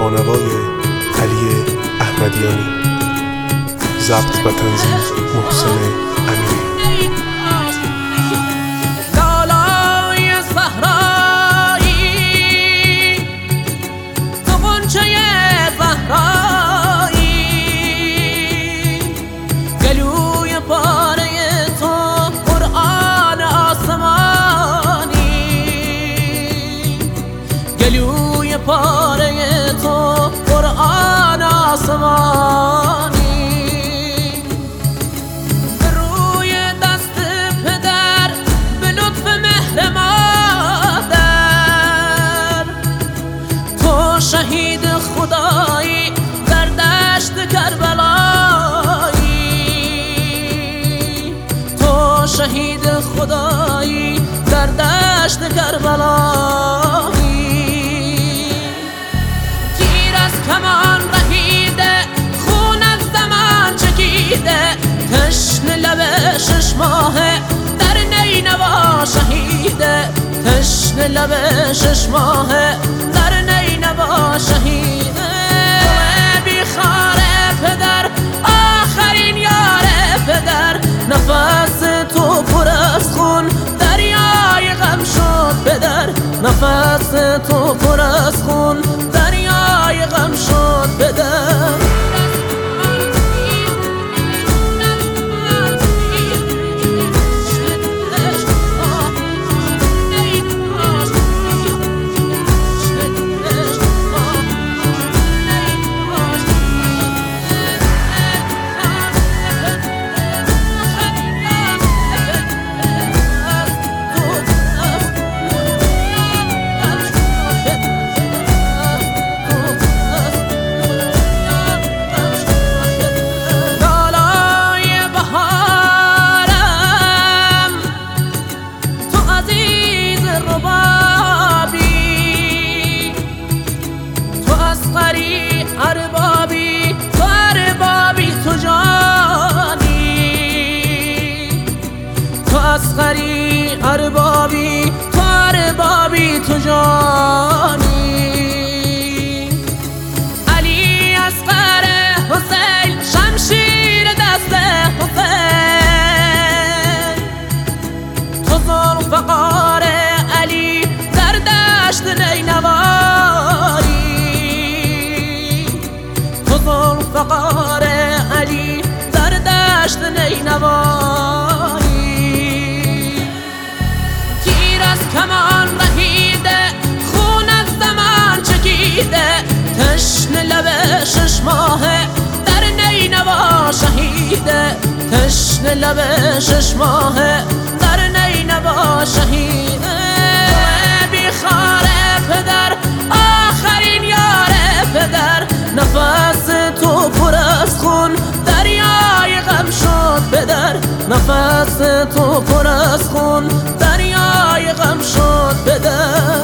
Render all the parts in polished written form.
با نوای علی احمدیانی، ضبط و تنظیم محسن امیری. گلوی پاره تو قرآن آسمانی، روی دست پدر به لطف مهر مادر، تو شهید خدایی در دشت کربلایی، تو شهید خدایی در دشت کربلایی. کمان رهیده خون از زمان چکیده، تشنه لب 6 ماهه در نینوا شهیده، تشنه لب 6 ماهه در نینوا شهیده. بیخار پدر آخرین یار پدر، نفس تو پر از خون دریای غم شد پدر، نفس تو پر از خون دریای غم شد پدر. اربابی تو اربابی تو جانی، تو اصغری اربابی تو اربابی تو جانی. علی اصغر حسین شمشیر دست حسین، تو ذوالفقار علی در دشت نینوایی، ذوالفقار علی در دشت نینوایی. تیر از کمان رهیده خون از زمان چکیده، تشنه لب 6 ماهه در نینوا شهیده، تشنه لب 6 ماهه در نینوا شهیده. بیخار پدر آخرین یار پدر، نفس تو پر از خون دریای غم شد پدر، نفس تو پر از خون دریای غم شد پدر.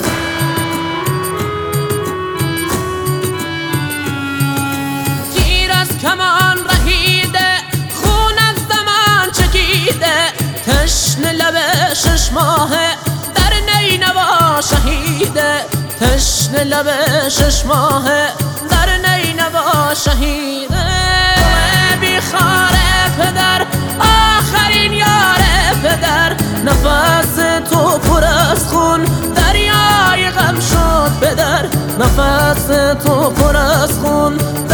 تیر از کمان رهیده خون از زمان چکیده، تشنه لب 6 ماهه در نینوا شهیده، تشنه لب 6 ماهه در نینوا شهیده. بیخار پدر آخرین یار پدر، نفس تو پر از خون دریای غم شد پدر، نفس تو پر از خون